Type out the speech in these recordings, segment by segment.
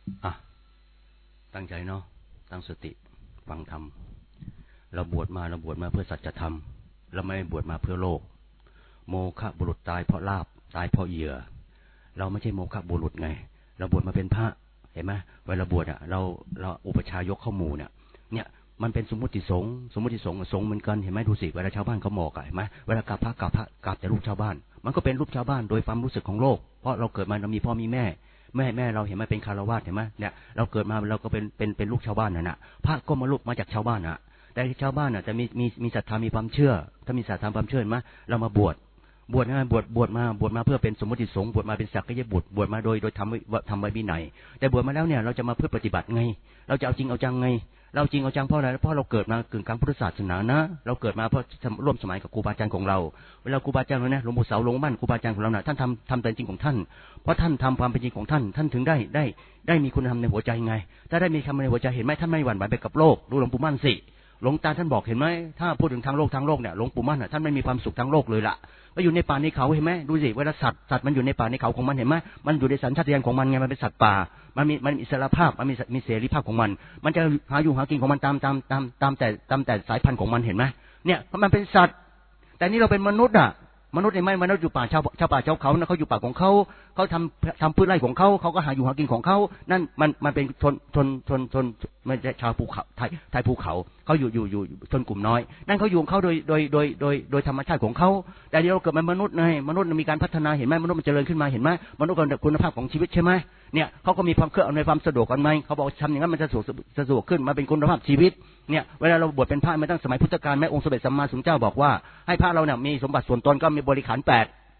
อ่ะตั้งใจเนาะตั้งสติฟังธรรมเราบวชมาเพื่อสัจธรรมเราไม่บวชมาเพื่อโลกโมฆะบุรุษตายเพราะลาภตายเพราะเหยื่อเราไม่ใช่โมฆะบุรุษไงเราบวชมาเป็นพระเห็นไหมเวลาบวชอ่ะเราอุปชายกเข้าหมู่เนี่ยมันเป็นสมมติสงฆ์สงฆ์เหมือนกันเห็นไหมดูสิเวลาชาวบ้านเขาหมอกเห็นไหมเวลากราบพระกราบแต่รูปชาวบ้านมันก็เป็นรูปชาวบ้านโดยความรู้สึกของโลกเพราะเราเกิดมาเรามีพ่อมีแม่เราเห็นไหมเป็นคารวะเห็นไหมเนี่ยเราเกิดมาเราก็เป็นลูกชาวบ้านน่ะพระก็มาลูกมาจากชาวบ้านน่ะแต่ชาวบ้านน่ะจะมีศรัทธามีความเชื่อถ้ามีศรัทธาความเชื่อมั้ยเรามาบวชนะบวชมาเพื่อเป็นสมมติสงฆ์บวชมาเป็นสักยบุตรบวชมาโดยทำไว้วินัยแต่บวชมาแล้วเนี่ยเราจะมาเพื่อปฏิบัติไงเราจะเอาจริงเอาจังไงเราจริงเอาจังเพราะอะไรเพราะเราเกิดมากึ่งกลางพุทธศาสนานะเราเกิดมาเพราะร่วมสมัยกับครูบาอาจารย์ของเราเวลาครูบาอาจารย์เราเนี่ยหลวงปู่เสาหลวงบ้านครูบาอาจารย์ของเราเนี่ยท่านทำแต่จริงของท่านเพราะท่านทำความเป็นจริงของท่านถึงได้มีคุณธรรมในหัวใจไงถ้าได้มีคำในหัวใจเห็นไหมท่านไม่หวั่นไหวไปกับโลกดูหลวงปู่มั่นสิหลวงตาท่านบอกเห็นไหมถ้าพูดถึงทางโลกเนี่ยหลวงปู่มั่นท่านไม่มีความสุขทางโลกเลยล่ะก็อยู่ในป่าในเขาเห็นไหมดูสิเวลาสัตว์มันอยู่ในป่าในเขาของมันเห็นไหมมันอยู่ในสัญชาตญาณของมันไงมันเป็นสัตว์ป่ามันอิสระภาพมันมีเสรีภาพของมันจะหาอยู่หากินของมันตามแต่สายพันธุ์ของมันเห็นไหมเนี่ยมันเป็นสัตว์แต่นี่เราเป็นมนุษย์มนุษย์มนุษย์อยู่ป่าชาวป่าชาวเขานะเขาอยู่ป่าของเขาทำพืชไร่ของเขาก็หาอยู่หากินของเขานั่นมันเป็นชนไม่ใช่ชาวภูเขาไทยภูเขาเขาอยู่ชนกลุ่มน้อยนั่นเขาอยู่ของเขาโดยธรรมชาติของเขาแต่เดี๋ยวเราเกิดเป็นมนุษย์มนุษย์มีการพัฒนาเห็นไหมมนุษย์มันเจริญขึ้นมาเห็นไหมมนุษย์ก็คุณภาพของชีวิตใช่ไหมเนี่ยเขาก็มีความเคลื่อนในความสะดวกกันไหมเขาบอกทำอย่างนั้นมันจะสะดวกขึ้นมาเป็นคุณภาพชีวิตเนี่ยเวลาเราบวชเป็นพระมาตั้งสมัยพุทธกาลแม้องค์สมเด็จสัมมาสัมพุทธเจ้าบอกว่าให้พระเราเนี่ยมีสมบัติส่วนตนก็มีบริขาร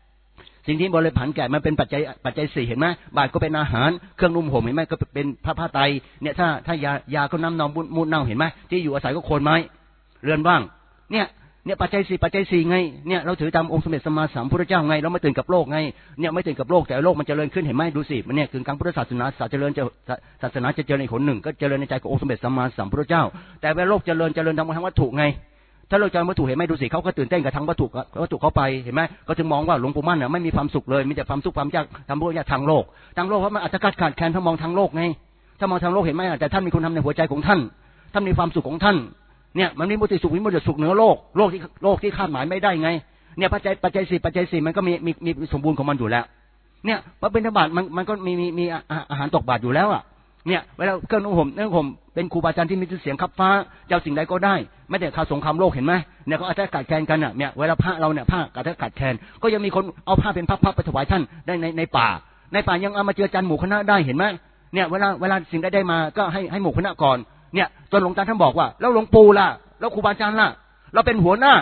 8สิ่งที่บริขารแก่มันเป็นปัจจัย4เห็นไหมบาตรก็เป็นอาหารเครื่องนุ่มห่มเห็นไหมก็เป็นผ้าไตรเนี่ยถ้ายาก็น้ำนองมูดเน่าเห็นไหมที่อยู่อาศัยก็โคนไม้เรือนว่างเนี่ยปัจจัย4ไงเนี่ยเราถือตามองค์สมเด็จสัมมาสัมพุทธเจ้าไงเราไม่ตื่นกับโลกไงเนี่ยไม่ตื่นกับโลกแต่โลกมันเจริญขึ้นเห็นไหมดูสิมันเนี่ยกึ่งกลางพุทธศาสนาศาสนาจะเจริญในคนหนึ่งก็เจริญในใจขององค์สมเด็จสัมมาสัมพุทธเจ้าแต่เวลาโลกเจริญทางวัตถุไงถ้าโลกเจริญวัตถุเห็นไหมดูสิเขาก็ตื่นเต้นกับทางวัตถุเขาไปเห็นไหมก็จึงมองว่าหลวงปู่มั่นเนี่ยไม่มีความสุขเลยมีแต่ความทุกข์ความยากทำบุญยากทางโลกเพราะมันอาจจะขาดแคลนถ้ามองทางโลกไงถ้ามองทางโลกเห็นไหมแต่ท่านมีคุณธรรมในหัวใจของท่านมีความสุขของท่านเนี่ยมันมีมุติสุขวิมุตติสุขเหนือโลกที่คาดหมายไม่ได้ไงเนี่ยปัจจัย4มันก็มีสมบูรณ์ของมันอยู่แล้วเนี่ยพระบิณฑบาตมันก็มีอาหารตกบาตรอยู่แล้วเนี่ยเวลาเครื่องนุ่งห่มเป็นครูบาอาจารย์ที่มีชื่อเสียงขับฟ้าเจ้าสิ่งใดก็ได้ไม่แต่ข่าวสงครามโลกเห็นไหมเนี่ยเขาอาจจะขาดแคลนกันเนี่ยเวลาพระเราเนี่ยผ้าอาจจะขาดแคลนก็ยังมีคนเอาผ้าเป็นพับไปถวายท่านได้ในป่ายังเอามาเจือจันหมู่คณะได้เห็นไหมเนี่ยเวลาสิ่งได้มาก็ให้หมู่คณะก่อนเนี่ยจนหลวงตาท่านบอกว่าแล้วหลวงปู่ล่ะแล้วครูบาอาจารย์ล่ะเราเป็นหัวหน้า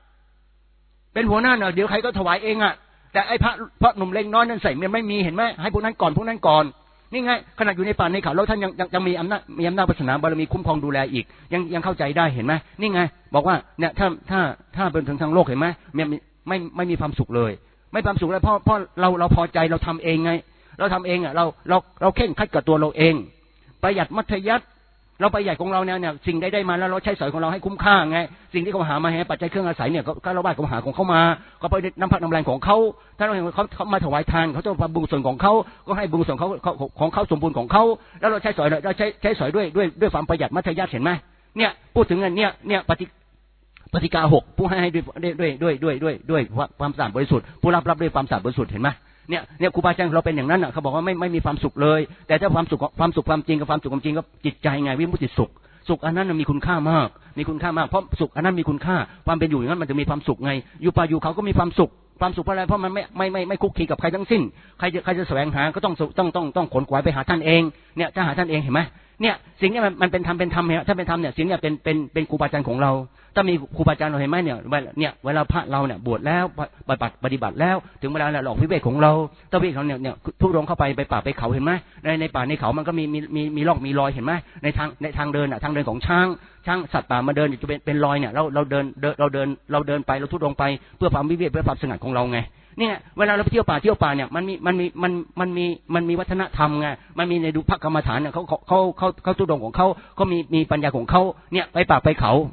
เนี่ยเดี๋ยวใครก็ถวายเองแต่ไอ้พระหนุ่มเล็กน้อยนั่นใส่มันไม่มีเห็นไหมให้พวกนั้นก่อนนี่ไงขณะอยู่ในป่าในเขาแล้วท่านยังมีอำนาจวาสนาบารมีคุ้มครองดูแลอีกยังเข้าใจได้เห็นไหมนี่ไงบอกว่าเนี่ยถ้าเป็นถึงทางโลกเห็นไหมไม่มีความสุขเลยไม่ความสุขเลยเพราะเราพอใจเราทำเองไงเราทำเองเราเข่งคัดกับตัวเราเองประหยัดมัธยัสถ์เราประหยัดของเราเนี่ยสิ่งได้มาแล้วเราใช้สอยของเราให้คุ้มค่าไงสิ่งที่เขาหามาให้ปัจจัยเครื่องอาศัยเนี่ยก็เราบ้านเขาหาของเขามาก็ไปน้ำพักน้ำแรงของเขาถ้าเราเห็นเขามาถวายทานเขาจะทำบุญส่วนของเขาก็ให้บุญส่วนของเขาสมบูรณ์ของเขาแล้วเราใช้สอยด้วยความประหยัดมัธยัสถ์เห็นไหมเนี่ยพูดถึงอันเนี่ยปฏิกา6ผู้ให้ด้วยความสะอาดบริสุทธิ์ผู้รับด้วยความสะอาดบริสุทธิ์เห็นไหมเนี่ยครูบาอาจารย์เราเป็นอย่างนั้นเขาบอกว่าไม่มีความสุขเลยแต่ถ้าความสุขความจริงกับความสุขความจริงก็จิตใจไงวิมุตติสุขอันนั้นมีคุณค่ามากเพราะสุขอันนั้นมีคุณค่าความเป็นอยู่อย่างนั้นมันจะมีความสุขไงอยู่ป่าอยู่เขาก็มีความสุขเพราะอะไรเพราะมันไม่คุกคีกับใครทั้งสิ้นใครจะแสวงหาก็ต้องขนขวายไปหาท่านเองเนี่ยถ้าหาท่านเองเห็นไหมเนี่ยสิ่งนี้มันเป็นธรรมเนี่ยถ้าเป็นธรรมเนี่ยสิ่งนี้เป็นครูบาอาจารย์ของเราถ้ามีครูบาอาจารย์เราเห็นไหมเนี่ยเวลาพระเราเนี่ยบวชแล้วปฏิบัติแล้วถึงเวลาเราออกวิเวกของเราถ้าวิเวกของเนี่ยทุรดงเข้าไปป่าไปเขาเห็นไหมในป่าในเขามันก็มีร่องมีรอยเห็นไหมในทางเดินทางเดินของช้างสัตว์ป่ามาเดินจะเป็นรอยเนี่ยเราเดินไปเราทุรดงไปเพื่อความวิเวกเพื่อความสงัดของเราไงเนี่ยเวลาเราไปเที่ยวป่าเนี่ยมันมีวัฒนธรรมไงมันมีในดูพระกรรมฐานเนี่ยเขาทุรดงของเขาก็มีปัญญาของเขาเนี่ยไปป่าไปเขา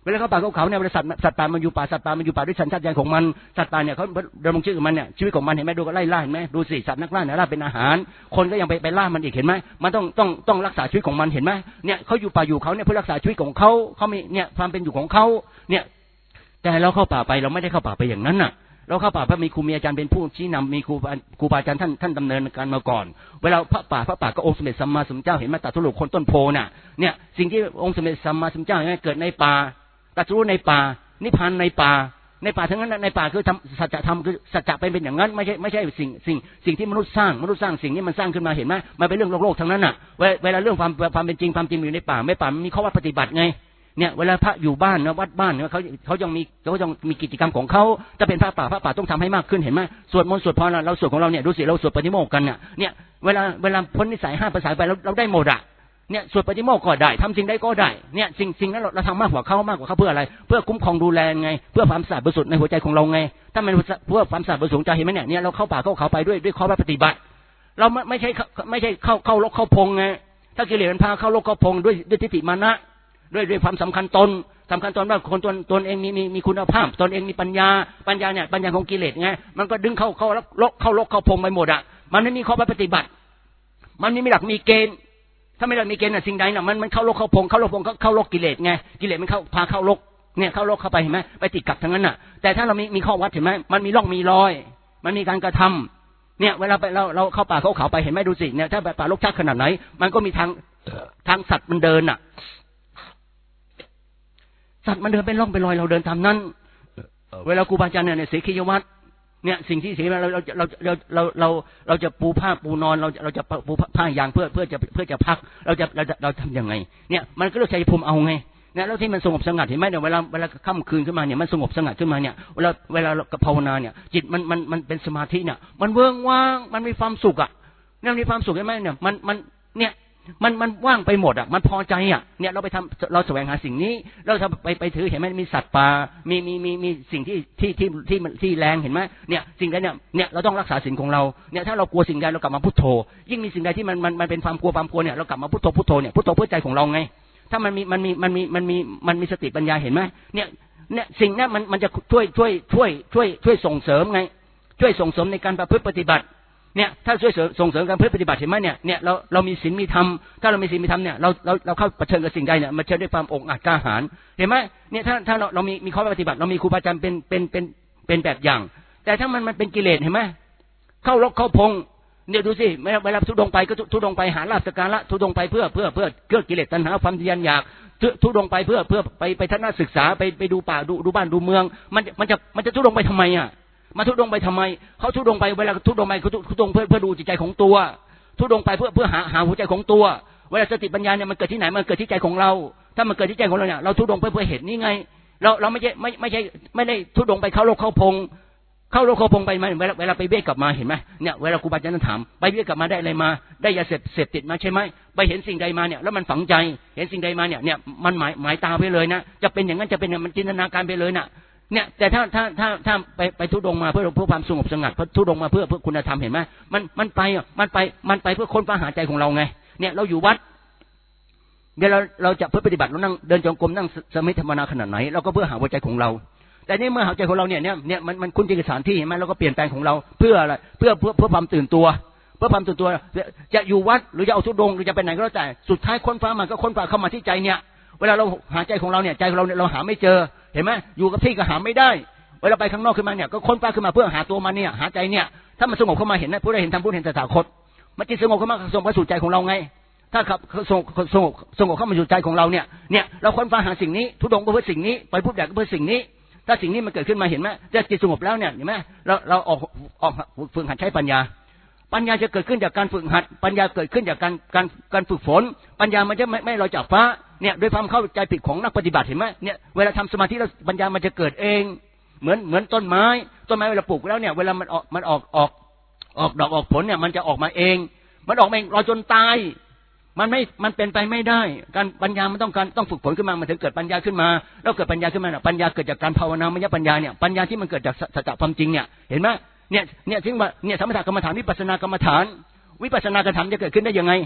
เวลาเข้าป่าเขาเนี่ยเวลาสัตว์ป่ามันอยู่ป่าสัตว์ป่ามันอยู่ป่าด้วยสัญชาตญาณของมันสัตว์ป่าเนี่ยเขาดำรงชีวิตของมันเนี่ยชีวิตของมันเห็นไหมดูก็ไล่ล่าเห็นไหมดูสิสัตว์นักล่าเนี่ยล่าเป็นอาหารคนก็ยังไปล่ามันอีกเห็นไหมมันต้องรักษาชีวิตของมันเห็นไหมเนี่ยเขาอยู่ป่าอยู่เขาเนี่ยเพื่อรักษาชีวิตของเขามีเนี่ยความเป็นอยู่ของเขาเนี่ยแต่เราเข้าป่าไปเราไม่ได้เข้าป่าไปอย่างนั้นน่ะเราเข้าป่าเพราะมีครูมีอาจารย์เป็นผู้ชี้นำมีครูบาอาจารย์ท่านดำเนินการมาก่อนเวลาพระป่าก็องค์สมเด็จสัมมาสัมพุทธเจ้าเห็นไหมตรัสรู้คนต้นโพน่ะเนี่ยสิ่งที่องค์สมเด็จสัมมาสัมพุทธเจ้าเกิดในป่าตรัสรู้ในป่านิพพานในป่าทั้งนั้นในป่าคือสัจธรรมคือสัจจะเป็นอย่างนั้นไม่ใช่สิ่งที่มนุษย์สร้างสิ่งนี้มันสร้างขึ้นมาเห็นไหมมันเป็นเรื่องโลกทั้งนั้นน่ะเวลาเรื่องความเป็นจริงอยู่ในป่าไม่ป่ามันมีข้อวัดปฏิบัติไงเนี่ยเวลาพระอยู่บ้านนะวัดบ้านเนี่ยเขายังมีกิจกรรมของเขาถ้าเป็นพระป่าต้องทำให้มากขึ้นเห็นไหมสวดมนต์สวดพรเราสวดของเราเนี่ยดูสิเราสวดปฏิโมกข์กันเนี่ยเวลาพ้นนิสัย5ภาษาไปเราได้หมดอ่ะเนี่ยสวดปฏิโมกข์ก็ได้ทำสิ่งใดก็ได้เนี่ยสิ่งนั้นเราทำมากกว่าเขาเพื่ออะไรเพื่อคุ้มครองดูแลไงเพื่อความสะอาดบริสุทธิ์ในหัวใจของเราไงถ้ามันเพื่อความสะอาดบริสุทธิ์ใจเห็นไหมเนี่ยเราเข้าป่าเข้าเขาไปด้วยข้อปฏิบัติเราไม่ใช่เข้าลกเข้าพงไงถ้ากิเลสมันพาเข้าลกเข้าพงด้วยทิฏฐิมานะด้วยความสำคัญตนว่าคนตนเองมีคุณภาพตนเองมีปัญญาเนี่ยปัญญาของกิเลสไงมันก็ดึงเข้าลกเข้าพงไปหมดอ่ะมันไม่มีข้อปฏิบัติมันไม่มีหลักมีเกณฑ์ถ้าไม่ได้มีเกณฑ์สิ่งใดน่ะมันเข้าลกเข้าพงเข้าลกกิเลสไงกิเลสมันพาเข้าลกเนี่ยเข้าลกเข้าไปเห็นไหมไปติดกับทั้งนั้นน่ะแต่ถ้าเรามีข้อวัดเห็นไหมมันมีร่องมีรอยมันมีการกระทำเนี่ยเวลาไปเราเข้าป่าเข้าเขาไปเห็นไหมดูสิเนี่ยถ้าป่ารกชักขนาดไหนมันก็มีทางสัตว์มันเดินน่ะสัตว์มันเดินเป็นร่องเป็นรอยเราเดินตามนั้นเวลาครูบาอาจารย์เนี่ยเสขียวัตรเนี่ยสิ่งที่เสียเราจะปูผ้าปูนอนเราจะปูผ้ายางเพื่อจะพักเราทำยังไงเนี่ยมันก็เลือกใจภูมิเอาไงเนี่ยแล้วที่มันสงบสงัดเห็นไหมเนี่ยเวลาค่ำคืนขึ้นมาเนี่ยมันสงบสงัดขึ้นมาเนี่ยเวลาเราภาวนาเนี่ยจิตมันเป็นสมาธิเนี่ยมันเวิ้งว่างมันมีความสุขอ่ะเนี่ยมีความสุขใช่ไหมเนี่ยมันว่างไปหมดอ่ะมันพอใจอ่ะเนี่ยเราแสวงหาสิ่งนี้เราจะไปถือเห็นไหมมีสัตว์ป่ามีสิ่งที่แรงเห็นไหมเนี่ยสิ่งใดเนี่ยเราต้องรักษาสิ่งของเราเนี่ยถ้าเรากลัวสิ่งใดเรากลับมาพุทโธยิ่งมีสิ่งใดที่มันเป็นความกลัวเนี่ยเรากลับมาพุทโธเนี่ยพุทโธเพื่อใจของเราไงถ้ามันมีสติปัญญาเห็นไหมเนี่ยสิ่งนั้นมันจะช่วยส่งเสริมไงช่วยส่งเสริมในการประพฤติปฏิบัติเนี่ยถ้าช่วยส่งเสริมการปฏิบัติเห็นไหมเนี่ยเรามีศีลมีธรรมถ้าเรามีศีลมีธรรมเนี่ยเราเข้าเผชิญกับสิ่งใดเนี่ยมาเผชิญด้วยความองอาจกล้าหาญเห็นไหมเนี่ยถ้าเรามีข้อปฏิบัติเรามีครูบาอาจารย์เป็นแบบอย่างแต่ถ้ามันเป็นกิเลสเห็นไหมเข้าลกเข้าพงเนี่ยดูสิเวลาทุดงไปก็ทุดงไปหาลาภสักการะทุดงไปเพื่อกิเลสตัณหาความทะยานอยากทุดงไปเพื่อไปทัศนศึกษาไปดูป่าดูบ้านดูเมืองมันจะทุดงไปทำไมอ่ะมาทุดงไปทำไมเขาทุดงไปเวลาทุดงไปเขาทุดงเพื่อดูจิตใจของตัวทุดงไปเพื่อหาหัวใจของตัวเวลาสติปัญญาเนี่ยมันเกิดที่ไหนมันเกิดที่ใจของเราถ้ามันเกิดที่ใจของเราเนี่ยเราทุดงเพื่อเห็นนี่ไงเราไม่ได้ทุดงไปเข้าโลกเข้าพงไปมาเวลาไปเบี้ยกลับมาเห็นไหมเนี่ยเวลาครูบาอาจารย์ถามไปเบี้ยกลับมาได้อะไรมาได้ยาเสพติดมาใช่ไหมไปเห็นสิ่งใดมาเนี่ยแล้วมันฝังใจเห็นสิ่งใดมาเนี่ยมันหมายตาไปเลยนะจะเป็นอย่างนั้นจะเป็นอย่างมันจินตนาการไปเลยน่ะเนี่ยแต่ถ้าไปทุดงมาเพื่อความสงบสงัดทุดงมาเพื่อคุณธรรมเห็นไหมมันไปเพื่อค้นคว้าหาใจของเราไงเนี่ยเราอยู่วัดเดี๋ยวเราจะเพื่อปฏิบัติเรานั่งเดินจงกรมนั่งสมาธิภาวนาขนาดไหนเราก็เพื่อหาหัวใจของเราแต่นี่เมื่อหาใจของเราเนี่ยมันคุ้นชินกับสถานที่เห็นไหมเราก็เปลี่ยนแปลงของเราเพื่ออะไรเพื่อความตื่นตัวเพื่อความตื่นตัวจะอยู่วัดหรือจะเอาทุดงหรือจะไปไหนก็แล้วแต่สุดท้ายค้นคว้ามันก็ค้นคว้าเข้ามาที่ใจเนี่ยเวลาเราหาใจของเราเนี่ยใจของเราเนี่ยเราหาไม่เจอเห็นไหมอยู่กับที่ก็หาไม่ได้เวลาไปข้างนอกขึ้นมาเนี่ยก็ค้นคว้าขึ้นมาเพื่อหาตัวมันเนี่ยหาใจเนี่ยถ้ามันสงบเข้ามาเห็นนะผู้ใดเห็นธรรมผู้เห็นตถาคตมันจิตสงบเข้ามาส่งไปสู่ใจของเราไงถ้าขับสงบเข้ามาสู่ใจของเราเนี่ยเราค้นคว้าหาสิ่งนี้ทุดงก็เพื่อสิ่งนี้ไปพูดแบบก็เพื่อสิ่งนี้ถ้าสิ่งนี้มันเกิดขึ้นมาเห็นไหมจะจิตสงบแล้วเนี่ยเห็นไหมเราออกฝึกหัดใช้ปัญญาจะเกิดขึ้นจากการฝึกหัดปัญญาเกิดขึ้นจากการฝึกฝนปัญญามันจะไม่ลอยจากฟ้าเนี่ยด้วยความเข้าใจผิดของนักปฏิบัติเห็นไหมเนี่ยเวลาทำสมาธิแล้วปัญญามันจะเกิดเองเหมือนต้นไม้เวลาปลูกแล้วเนี่ยเวลามันออกดอกออกผลเนี่ยมันจะออกมาเองมันออกมาเองรอจนตายมันเป็นไปไม่ได้การปัญญามันต้องฝึกฝนขึ้นมามันถึงเกิดปัญญาขึ้นมาแล้วเกิดปัญญาขึ้นมาปัญญาเกิดจากการภาวนามยปัญญาเนี่ยปัญญาที่มันเกิดจากสัจธรรมจริงเนี่ยเห็นไหมเนี่ยถึงว่าเนี่ยสมถกรรมฐานวิปัสสนากรรมฐานจะเกิดขึ้นได้ยังไง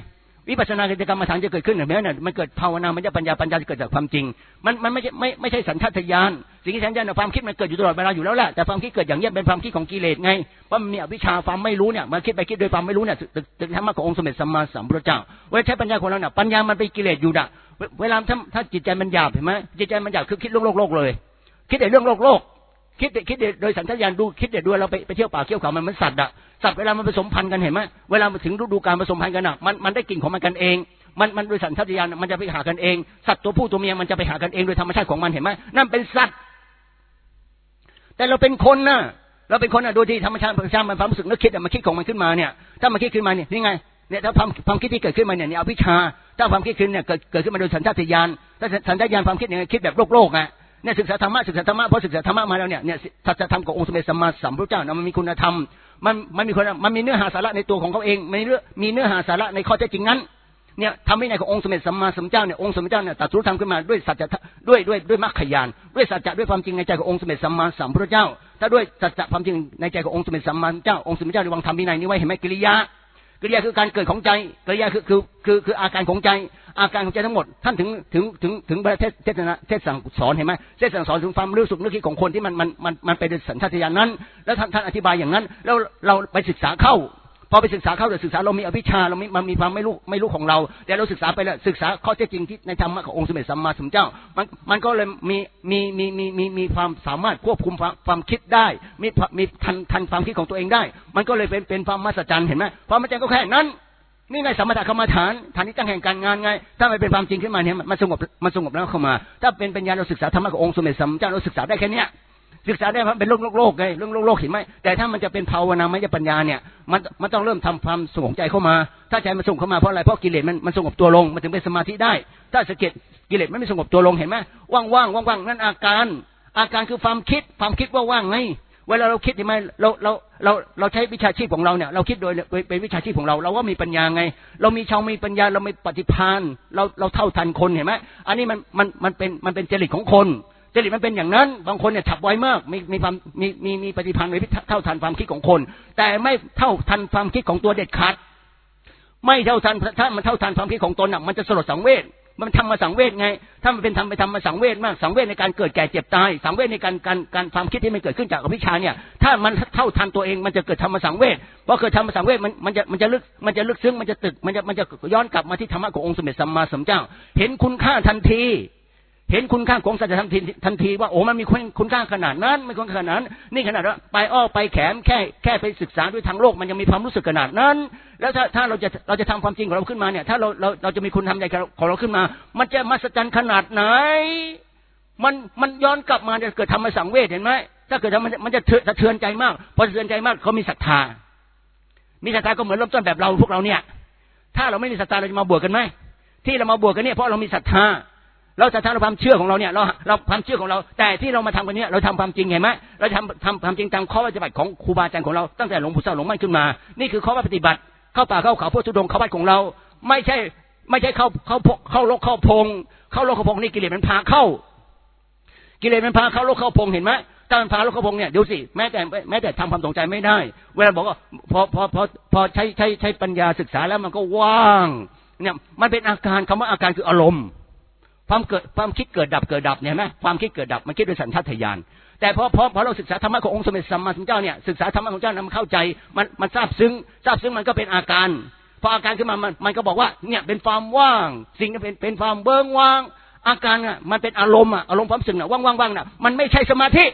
วิปัสสนากิจกรรมฐานจะเกิดขึ้นเห็นไหมเนี่ยมันเกิดภาวนามันจะปัญญาจะเกิดจากความจริงมันไม่ใช่สัญชาตญาณสิ่งที่สัญชาตญาณความคิดมันเกิดอยู่ตลอดเวลาอยู่แล้วแหละแต่ความคิดเกิดอย่างเงี้ยเป็นความคิดของกิเลสไงเพราะมันมีอวิชชาความไม่รู้เนี่ยมันคิดไปคิดโดยความไม่รู้เนี่ยถึงธรรมะขององค์สมเด็จสัมมาสัมพุทธเจ้าเวลาใช้ปัญญาของเราเนี่ยปัญญามันเป็นกิเลสอยู่น่ะเวลาถ้าจิตใจมันหยาบเห็นไหมจิตใจมันหยาบคือคิดโลกเลยคิดแต่เรื่องโลกคิดโดยสัญชาตญาณดูคิดแต่ด้วยเราไปเที่ยวป่าเที่ยวเขามันสัตว์อะสัตว์เวลามันผสมพันธุ์กันเห็นไหมเวลาถึงฤดูกาลผสมพันธุ์กันอะมันได้กลิ่นของมันกันเองมันโดยสัญชาตญาณมันจะไปหากันเองสัตว์ตัวผู้ตัวเมียมันจะไปหากันเองโดยธรรมชาติของมันเห็นไหมนั่นเป็นสัตว์แต่เราเป็นคนนะเราเป็นคนนะโดยที่ธรรมชาติมันความรู้สึกนึกคิดมันคิดของมันขึ้นมาเนี่ยถ้ามันคิดขึ้นมาเนี่ยนี่ไงเนี่ยถ้าความคิดที่เกิดขึ้นมาเนี่ยอวิชชาถ้าความคิดขึ้นเนี่ยเกิดขึ้นมาโดยสัญชาตญาณถ้าสัญชาตญาณความคิดเนี่ยคิดแบบโลกไงเนี่ยศึกษาธรรมะเพราะศึกษาธรรมะมาแล้วเนี่ยสัจธรรมขององค์สมเด็จสัมมาสัมพุทธเจ้ามันมีคุณธรรมมันมีเนื้อหาสาระในตัวของเขาเองมีเนื้อหาสาระในข้อเท็จจริงนั้นเนี่ยทำวินัยขององค์สมเด็จสัมมาสัมพุทธเจ้าเนี่ยองค์สมเด็จเจ้าเนี่ยตรัสรู้ธรรมขึ้นมาด้วยสัจจะด้วยมรรคญาณด้วยสัจจะด้วยความจริงในใจขององค์สมเด็จสัมมาสัมพุทธเจ้าถ้าด้วยสัจจะความจริงในใจขององค์สมเด็จสัมมาสัมพุทธเจ้าองค์สมเด็จเจ้าได้วางธรรมวินัยนี้ไว้เห็นไหมกิริยาคือการเกิดของใจกิริยาคืออาการของใจทั้งหมดท่านถึงเทศสั่งสอนเห็นไหมเทศสั่งสอนถึงความรู้สึกนึกคิดของคนที่มันเป็นสัญชาตญาณนั้นแล้วท่านอธิบายอย่างนั้นแล้วเราไปศึกษาเข้าพอไปศึกษาเข้าเราศึกษาเรามีอภิชาเรามันมีความไม่รู้ของเราแต่เราศึกษาไปแล้วศึกษาข้อเท็จจริงที่ในธรรมะขององค์สมเด็จสัมมาสัมพุทธเจ้ามันก็เลยมีความสามารถควบคุมความคิดได้มีทันความคิดของตัวเองได้มันก็เลยเป็นความมหัศจรรย์เห็นไหมความมหัศจรรย์ก็แค่นั้นนี่ไงสมถะกรรมฐานที่ตั้งแห่งการงานไงถ้ามันเป็นความจริงขึ้นมาเนี่ยมันสงบแล้วเข้ามาถ้าเป็นปัญญาเราศึกษาธรรมะขององค์สมเด็จสัมมาสัมพุทธเจ้าเราศึกษาได้แค่เนี้ยศึกษาได้เป็นโลกไงเรื่องโลกเห็นไหมแต่ถ้ามันจะเป็นภาวนามยปัญญาเนี่ยมันต้องเริ่มทำความสงบใจเข้ามาถ้าใจมันสงบเข้ามาเพราะอะไรเพราะกิเลสมันสงบตัวลงมันถึงเป็นสมาธิได้ถ้าสะเก็ดกิเลสไม่สงบตัวลงเห็นไหมว่างนั่นอาการคือความคิดว่างไงเวลาเราคิดเห็นไหมเราใช้วิชาชีพของเราเนี่ยเราคิดโดยเป็นวิชาชีพของเราว่ามีปัญญาไงเรามีปัญญาเรามีปฏิภาณเราเท่าทันคนเห็นไหมอันนี้มันเป็นจริตของคนจริตมันเป็นอย่างนั้นบางคนเนี่ยฉับไวมากมีความมีปฏิภาณเท่าทันความคิดของคนแต่ไม่เท่าทันความคิดของตัวเด็ดขาดไม่เท่าทันถ้ามันเท่าทันความคิดของตนอ่ะมันจะสลดสังเวชมันทำมาสังเวชไงถ้ามันเป็นทำมาสังเวชมากสังเวชในการเกิดแก่เจ็บตายสังเวชในการความคิดที่มันเกิดขึ้นจากอวิชชาเนี่ยถ้ามันเท่าทันตัวเองมันจะเกิดธรรมสังเวชพอเกิดธรรมสังเวชมันจะลึกซึ้งมันจะตึกมันจะย้อนกลับมาที่ธรรมะขององค์สมเด็จสัมมาสัมพุทธเจ้าเห็นคุณค่าทันทีเห็นคุณค่าของสัจธรรมทันทีว่าโอ้มันมีคุณค่าขนาดนั้นไม่ขนาดนั้นนี่ขนาดว่าไปแขมแค่ไปศึกษาด้วยทางโลกมันยังมีความรู้สึกขนาดนั้นแล้วถ้าเราจะทำความจริงของเราขึ้นมาเนี่ยถ้าเราจะมีคุณธรรมใจของเราขึ้นมามันจะมหัศจรรย์ขนาดไหนมันย้อนกลับมาจะเกิดธรรมสังเวชเห็นไหมถ้าเกิดมันจะสะเทือนใจมากพอสะเทือนใจมากเขามีศรัทธาก็เหมือนเริ่มต้นแบบเราพวกเราเนี่ยถ้าเราไม่มีศรัทธาเราจะมาบวชกันไหมที่เรามาบวชกันเนี่ยเพราะเรามีศรัทธาเราจะทำความเชื่อของเราเนี่ยเราความเชื่อของเราแต่ที่เรามาทำกันเนี่ยเราทำความจริงเห็นไหมเราทำความจริงตามข้อปฏิบัติของครูบาอาจารย์ของเราตั้งแต่หลวงปู่เสาหลวงมั่นขึ้นมานี่คือข้อปฏิบัติเข้าป่าเข้าเขาพุทธธุดงค์เข้าวัดของเราไม่ใช่เข้าโลกเข้าพงนี่กิเลสมันพาเข้าโลกเข้าพงเห็นไหมถ้ามันพาโลกเข้าพงเนี่ยดูสิแม้แต่ทำความสงใจไม่ได้เวลาบอกว่าพอใช้ปัญญาศึกษาแล้วมันก็ว่างเนี่ยมันเป็นอาการคำว่าอาการคืออารมณ์ความคิดเกิดดับเนี่ยไหมความคิดเกิดดับมันคิดโดยสัญชาตญาณแต่พอเราศึกษาธรรมะขององค์สมเด็จสัมมาสัมพุทธเจ้าเนี่ยศึกษาธรรมะของเจ้ามันเข้าใจมันซาบซึ้งมันก็เป็นอาการพออาการขึ้นมามันก็บอกว่าเนี่ยเป็นความว่างสิ่งนี้เป็นความเบิ้งว่างอาการอ่ะมันเป็นอารมณ์ความสึกน่ะว่างน่ะมันไม่ใช่สมาธิ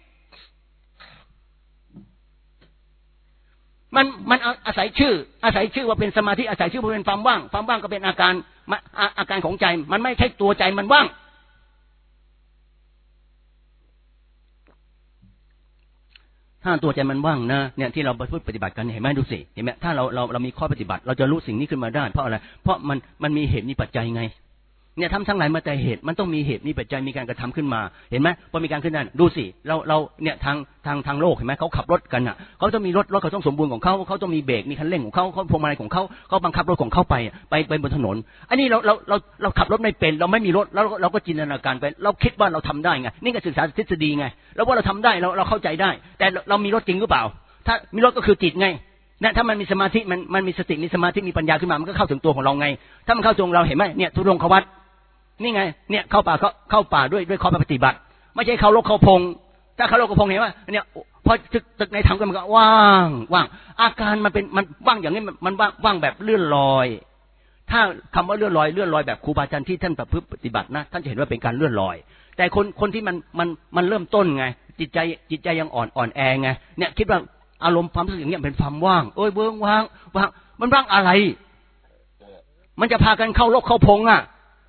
มันอาศัยชื่อว่าเป็นสมาธิอาศัยชื่อว่าเป็นความว่างก็เป็นอาการของใจมันไม่ใช่ตัวใจมันว่างถ้าตัวใจมันว่างนะเนี่ยที่เราพูดปฏิบัติกันเห็นไหมดูสิเห็นไหมถ้าเรามีข้อปฏิบัติเราจะรู้สิ่งนี้ขึ้นมาได้เพราะอะไรเพราะมันมีเหตุมีปัจจัยไงเนี่ยทำทั้งหลายมาแต่เหตุมันต้องมีเหตุมีปัจจัยมีการกระทำขึ้นมาเห็นไหมพอมีการขึ้นนั้นดูสิเราเนี่ยทางโลกเห็นไหมเขาขับรถกันอ่ะเขาต้องมีรถเขาต้องสมบูรณ์ของเขาต้องมีเบรกมีคันเร่งของเขาพวงมาลัยของเขาบังคับรถของเขาไปบนถนนอันนี้เราขับรถไม่เป็นเราไม่มีรถแล้วเราก็จินตนาการไปเราคิดว่าเราทำได้ไงนี่ก็ศึกษาทฤษฎีไงแล้วว่าเราทำได้เราเข้าใจได้แต่เรามีรถจริงหรือเปล่าถ้ามีรถก็คือจิตไงนะถ้ามันมีสมาธิมันมีสติมีสมาธิมีปัญญาขึ้นมามันก็เข้าถึงตัวของเราไงถ้ามันเข้าตรงเราเห็นไหมเนี่ยทุดงควัตนี่ไงเนี่ยเข้าป่าด้วยข้อปฏิบัติไม่ใช่เข้าโลกเข้าพงถ้าเข้าโลกเข้าพงเห็นว่าเนี่ยพอตึกในธรรมก็มันก็ว่างอาการมันว่างอย่างนี้มันว่างแบบเลื่อนลอยถ้าคำว่าเลื่อนลอยแบบครูบาอาจารย์ที่ท่านประพฤติปฏิบัตินะท่านจะเห็นว่าเป็นการเลื่อนลอยแต่คนที่มันเริ่มต้นไงจิตใจยังอ่อนแอไงเนี่ยคิดว่าอารมณ์ความรู้สึกอย่างนี้เป็นความว่างเบื้องว่างมันว่างอะไรมันจะพากันเข้าโลกเข้าพงอ่ะ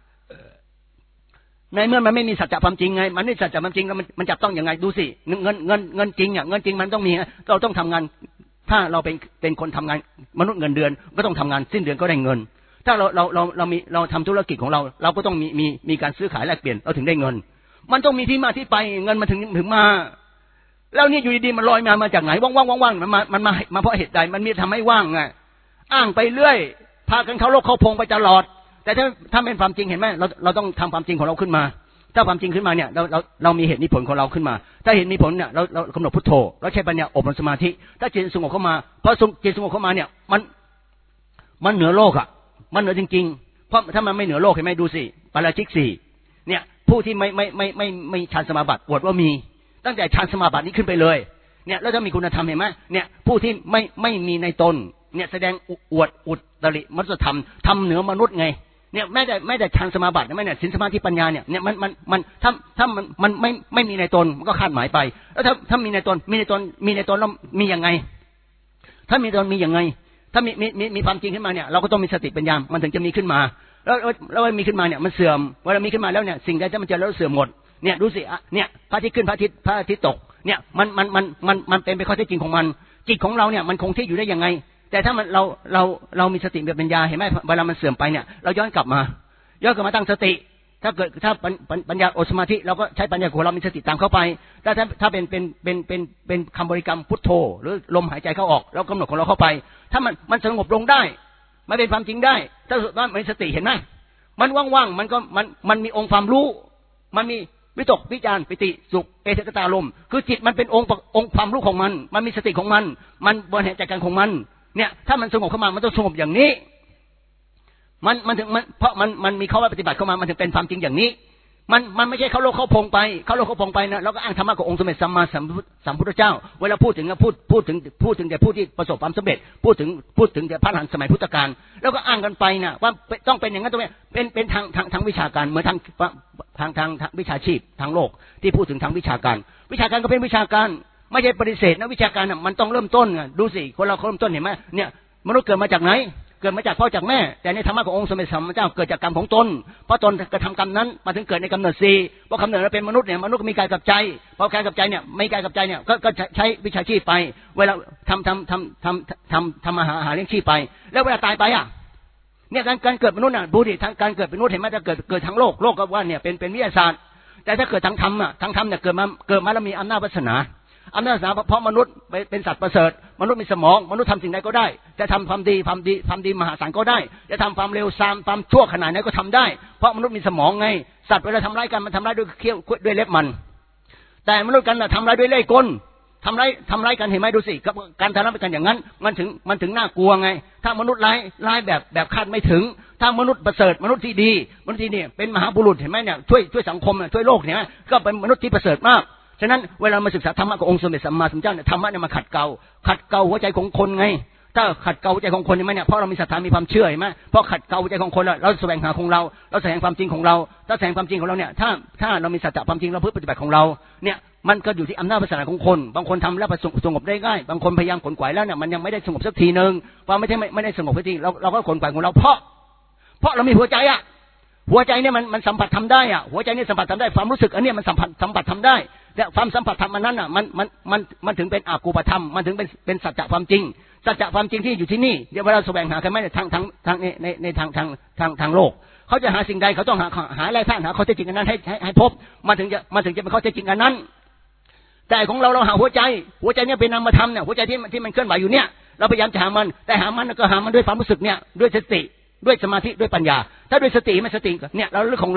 ในเมื่อมันไม่มีสัจจะความจริงไงมันไม่สัจจะความจริงแล้วมันจับต้องยังไงดูสิเงินจริงอ่ะเงินจริงมันต้องมีเราต้องทำงานถ้าเราเป็นคนทำงานมนุษย์เงินเดือนก็ต้องทำงานสิ้นเดือนก็ได้เงินถ้าเราทำธุรกิจของเราก็ต้องมีการซื้อขายแลกเปลี่ยนเราถึงได้เงินมันต้องมีที่มาที่ไปเงินมันถึงมาแล้วนี่อยู่ดีๆมันลอยมาจากไหนว่างมันมาเพราะเหตุใดมันมีทำให้ว่างไงอ้างไปเรื่อยพากันเข้าโลกเข้าพงไปตลอดแต่ถ้าเป็นความจริงเห็นไหมเราต้องทำความจริงของเราขึ้นมาถ้าความจริงขึ้นมาเนี่ยเรามีเหตุมีผลของเราขึ้นมาถ้าเหตุมีผลเนี่ยเรากำหนดพุทโธเราใช้ปัญญาอบรมสมาธิถ้าจิตสงบเข้ามาพอจิตสงบเข้ามาเนี่ยมันเหนือโลกอ่ะมันเหนือจริงๆเพราะถ้ามันไม่เหนือโลกเห็นไหมดูสิปาราชิกสี่เนี่ยผู้ที่ไม่ฌานสมาบัติอวดว่ามีตั้งแต่ฌานสมาบัตินี้ขึ้นไปเลยเนี่ยแล้วถ้ามีคุณธรรมเห็นไหมเนี่ยผู้ที่ไม่มีในตนเนี่ยแสดงอวดอุตริมนุษยธรรมทำเหนือมนุษย์ไงเนี่ยไม่ได้ฌานสมาบัติไม่เนี่ยศีลสมาธิปัญญาเนี่ยมันถ้ามันไม่มีในตนมันก็คาดหมายไปแล้วถ้ามีในตนแล้วมียังไงถ้ามีตนมียังไงถ้ามีความจริงขึ้นมาเนี่ยเราก็ต้องมีสติปัญญามันถึงจะมีขึ้นมาแล้วมีขึ้นมาเนี่ยมันเสื่อมเวลามีขึ้นมาแล้วเนี่ยสิ่งใดที่มันจะแล้วเสื่อมหมดเนี่ยดูสิเนี่ยพระอาทิตย์ขึ้นพระอาทิตย์ตกเนี่ยมันเป็นไปข้อเท็จจริงของมันจิตของเราเนี่ยมันคงที่อยู่ได้ยังไงแต่ถ้ามันเรามีสติเป็นปัญญาเห็นไหมเวลามันเสื่อมไปเนี่ยเราย้อนกลับมาตั้งสติถ้าปัญญาสมาธิเราก็ใช้ปัญญาของเรามีสติตามเข้าไปแต่ถ้าเป็นคำบริกรรมพุทโธหรือลมหายใจเข้าออกเรากำหนดของเราเข้าไปถ้ามันสงบลงได้มันเป็นความจริงได้ถ้าว่ามีสติเห็นไหมมันว่างๆมันมีองค์ความรู้มันมีวิตกวิจารปิติสุขเอตกตารมคือจิตมันเป็นองค์ความรู้ของมันมีสติของมันบริหารจัดการของมันเนี่ยถ้ามันสงบเข้ามามันต้องสงบอย่างนี้มันถึงเพราะมันมีข้อว่าปฏิบัติเข้ามามันถึงเป็นความจริงอย่างนี้มันไม่ใช่เข้าโลกเข้าพงไปนะเราก็อ้างธรรมะขององค์สมเด็จสัมมาสัมพุทธเจ้าเวลาพูดถึงแต่ผู้ที่ประสบความสำเร็จพูดถึงแต่พระอรหันต์สมัยพุทธกาลแล้วก็อ้างกันไปนะว่าต้องเป็นอย่างนั้นต้องเป็นทางวิชาการเหมือนทางวิชาชีพทางโลกที่พูดถึงทางวิชาการก็เป็นวิชาการไม่ใช่ปฏิเสธนะวิชาการมันต้องเริ่มต้นดูสิคนเราเริ่มต้นเห็นไหมเนี่ยมนุษย์เกิดมาจากไหนเกิดมาจากพ่อจากแม่แต่ในธรรมะขององค์สมเด็จสัมมาสัมพุทธเจ้าเกิดจากกรรมของตนเพราะตนกระทำกรรมนั้นมาถึงเกิดในกำเนิดสี่เพราะกำเนิดเราเป็นมนุษย์เนี่ยมนุษย์ก็มีกายกับใจพอกายกับใจเนี่ยไม่กายกับใจเนี่ยก็ใช้วิชาชีพไปเวลาทำอาหารเลี้ยงชีพไปแล้วเวลาตายไปเนี่ยการเกิดมนุษย์ดูดิทางการเกิดเป็นมนุษย์เห็นไหมถ้าเกิดทางโลกก็ว่าเนี่ยเป็นวิทยาศาสตร์แต่ถ้าเกิดทางธรรมเนี่ยเกิดมาแล้วมีอำนาจวาสนาเพราะมนุษย์เป็นสัตว์ประเสริฐมนุษย์มีสมองมนุษย์ทำสิ่งใดก็ได้จะทำความดีมหาศาลก็ได้จะทำความเร็วความชั่วขนาดไหนก็ทำได้เพราะมนุษย์มีสมองไงสัตว์เวลาทำร้ายกันมันทำร้ายด้วยเขี้ยวด้วยเล็บมันแต่มนุษย์กันทำร้ายด้วยเล่ห์กลทำร้ายกันเห็นไหมดูสิการทำร้ายกันอย่างนั้นมันถึงน่ากลัวไงถ้ามนุษย์ร้ายแบบคาดไม่ถึงถ้ามนุษย์ประเสริฐมนุษย์ที่ดีมนุษย์ที่นี่เป็นมหาบุรุษเห็นไหมเนี่ยช่วยสังคมช่วยโลกเนี่ยก็เป็นมนุษย์ที่ประเสริฐมากฉะนั้นเวลามาศึกษาธรรมะขององค์สมเด็จสัมมาสัมพุทธเจ้าเนี่ยธรรมะเนี่ยมาขัดเกลาหัวใจของคนไงถ้าขัดเกลาหัวใจของคนใช่ไหมเนี่ยเพราะเรามีศรัทธามีความเชื่อเห็นไหมเพราะขัดเกลาหัวใจของคนเราแสวงหาของเราแสวงความจริงของเราถ้าแสวงความจริงของเราเนี่ยถ้าเรามีสัจจะความจริงเราเพื่อปฏิบัติของเราเนี่ยมันก็อยู่ที่อำนาจวาสนาของคนบางคนทำแล้วสงบได้ง่ายบางคนพยายามขนขวายแล้วเนี่ยมันยังไม่ได้สงบสักทีนึงเพราะไม่ได้สงบสักทีเราก็ขนขวายของเราเพราะเรามีหัวใจหัวใจเนี่ยมันสัมผัสทำได้หัวใจเนี่ยสัมผัสทำได้ความรู้สึกอันนี้มันสัมผัสทำได้แต่ความสัมผัสธรรมมันนั้นมันถึงเป็นอากูปธรรมมันถึงเป็นสัจจะความจริงสัจจะความจริงที่อยู่ที่นี่เดี๋ยวเวลาแสวงหากันไม่ทางโลกเขาจะหาสิ่งใดเขาต้องหาอะไรท่านหาข้อเท็จจริงอันนั้นให้พบมันถึงจะเป็นข้อเท็จจริงอันนั้นแต่ของเราหาหัวใจเนี่ยเป็นนามธรรมเนี่ยหัวใจที่มันเคลื่อนไหวอยู่เนี่ยเราพยายามจะหามันแต่หามันก็หามันด้วยความรู้สึกเนี่ยด้วยสติด้วยสมาธิด้วยปัญญาถ้าด้วยสติไม่สติเนี่ยเราเรื่องของเรา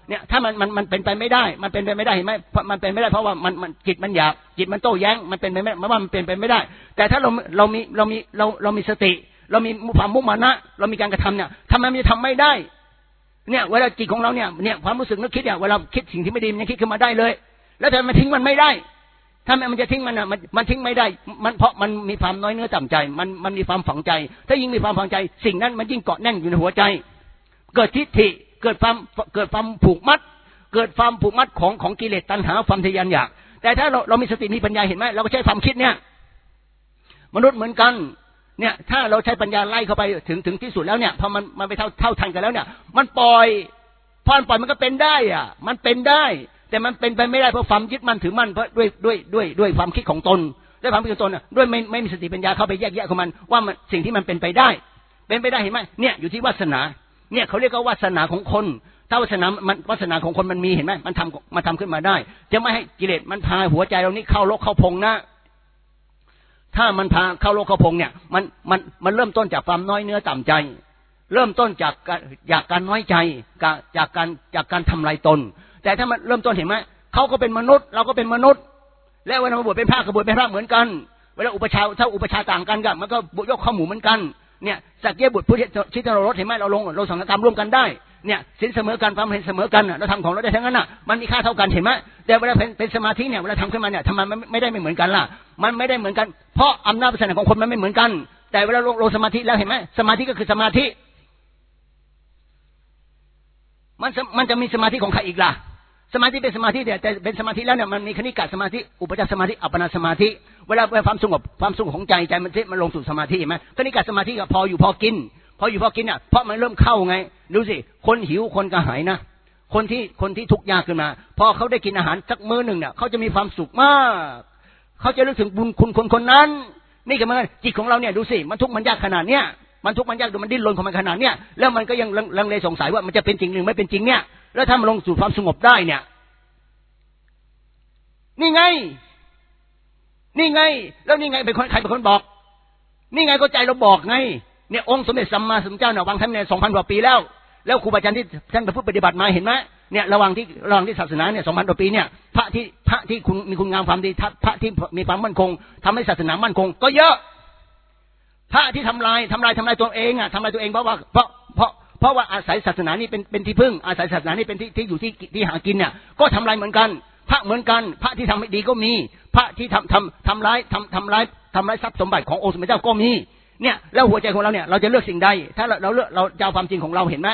เนี่ยถ้ามันเป็นไปไม่ได้มันเป็นไปไม่ได้เห็นไหมมันเป็นไม่ได้เพราะว่ามันจิตมันอยากจิตมันโต้แย้งมันเป็นไปไม่ว่ามันเป็นไปไม่ได้แต่ถ้าเรามีสติเรามีความมุ่งมั่นนะเรามีการกระทำเนี่ยทำไมมันจะทำไม่ได้เนี่ยเวลาจิตของเราเนี่ยความรู้สึกนึกคิดเนี่ยเวลาคิดสิ่งที่ไม่ดีมันยังคิดขึ้นมาได้เลยแล้วแต่มันทิ้งมันไม่ได้ถ้ามันจะทิ้งมันอ่ะมันทิ้งไม่ได้มันเพราะมันมีความน้อยเนื้อต่ำใจมันมีความฝังใจถ้ายิ่งมีความฝังใจสิ่งนั้นมันยิ่งเกาะแน่นอยู่ในหัวใจเกิดทิฏฐิเกิดความผูกมัดเกิดความผูกมัดของกิเลสตัณหาความทะยานอยากแต่ถ้าเรามีสติมีปัญญาเห็นไหมเราก็ใช้ความคิดเนี่ยมนุษย์เหมือนกันเนี่ยถ้าเราใช้ปัญญาไล่เข้าไปถึงที่สุดแล้วเนี่ยพอมันไปเท่าทันกันแล้วเนี่ยมันปล่อยพอมันปล่อยมันก็เป็นได้อ่ะมันเป็นได้แต่มันเป็นไปไม่ได้เพราะความยึดมั่นถือมั่นเพราะด้วยความคิดของตนด้วยความคิดของตนน่ะด้วยไม่มีสติปัญญาเข้าไปแยกแยะของมันว่ามันสิ่งที่มันเป็นไปได้เห็นไหมเนี่ยอยู่ที่วาสนาเนี่ยเขาเรียกว่าวาสนาของคนถ้าวาสนาของคนมันมีเห็นไหมมันทำขึ้นมาได้จะไม่ให้กิเลสมันพาหัวใจเรานี่เข้าลกเข้าพงนะถ้ามันพาเข้าโลกเข้าพงเนี่ยมันเริ่มต้นจากความน้อยเนื้อต่ำใจเริ่มต้นจากการน้อยใจจากการทำลายตนแต่ถ้ามันเริ่มต้นเห็นไหมเขาก็เป็นมนุษย์เราก็เป็นมนุษย์และเวลามาบวชเป็นพระก็บวชเป็นพระเหมือนกันเวลาอุปชาถ้าอุปชาต่างกันก็มันก็บวชยกข้อหมู่เหมือนกันเนี่ยสักเยบุตรผู้ชิตนรสเห็นไหมเราลงสังฆกรรมร่วมกันได้เนี่ยศีลเสมอกันความเห็นเสมอกันเราทำของเราได้ทั้งนั้นน่ะมันมีค่าเท่ากันเห็นไหมแต่เวลาเป็นสมาธิเนี่ยเวลาทำขึ้นมาเนี่ยทำไมไม่ได้ไม่เหมือนกันล่ะมันไม่ได้เหมือนกันเพราะอำนาจวาสนาของคนมันไม่เหมือนกันแต่เวลาลงสมาธิแล้วเห็นไหมสมาธิก็คือสมาธิมันจะมีสมาธิของใครอีกล่ะสมาธิเป็นสมาธิแต่เป็นสมาธิแล้วเนี่ยมันมีคณิกะสมาธิอุปจารสมาธิอัปปนาสมาธิเวลาความสงบของใจมันลงสู่สมาธิเห็นไหมคณิกะสมาธิก็พออยู่พอกินเนี่ยเพราะมันเริ่มเข้าไงดูสิคนหิวคนกระหายนะคนที่ทุกข์ยากขึ้นมาพอเขาได้กินอาหารสักมื้อหนึ่งเนี่ยเขาจะมีความสุขมากเขาจะรู้ถึงบุญคุณคนนั้นนี่ก็เหมือนจิตของเราเนี่ยดูสิมันทุกข์มันยากขนาดเนี้ยมันทุกข์มันยากดูมันดิ้นรนของมันขนาดเนี้ยแล้วมันก็ยังลังเลสงสัยว่ามันจะเป็นจริงหรือไม่เป็นจริงเนี่ยแล้วถ้ามันลงสู่ความสงบได้เนี่ยนี่ไงแล้วนี่ไงเป็นคนใครเป็นคนบอกนี่ไงก็ใจเราบอกไงเนี่ยองค์สมเด็จสัมมาสัมพุทธเจ้าเนี่ยวางท่านใน 2,000 กว่าปีแล้วครูบาอาจารย์ที่ท่านประพฤติปฏิบัติมาเห็นไหมเนี่ยระหว่างที่ศาสนาเนี่ย 2,000 กว่าปีเนี่ยพระที่คุณมีคุณงามความดีพระที่มีความมั่นคงทำให้ศาสนามั่นคงก็เยอะพระที่ทำลายตัวเองอ่ะทำลายตัวเองเพราะว่าอาศัยศาสนานี่เป็นที่พึ่งอาศัยศาสนานี่เป็นที่อยู่ที่หากินเนี่ยก็ทำลายเหมือนกันพระเหมือนกันพระที่ทำไม่ดีก็มีพระที่ทำร้ายทรัพย์สมบัติขององค์สมเด็จเจ้าก็มีเนี่ยแล้วหัวใจของเราเนี่ยเราจะเลือกสิ่งใดถ้าเราเลือกเราจะเอาความจริงของเราเห็นไหม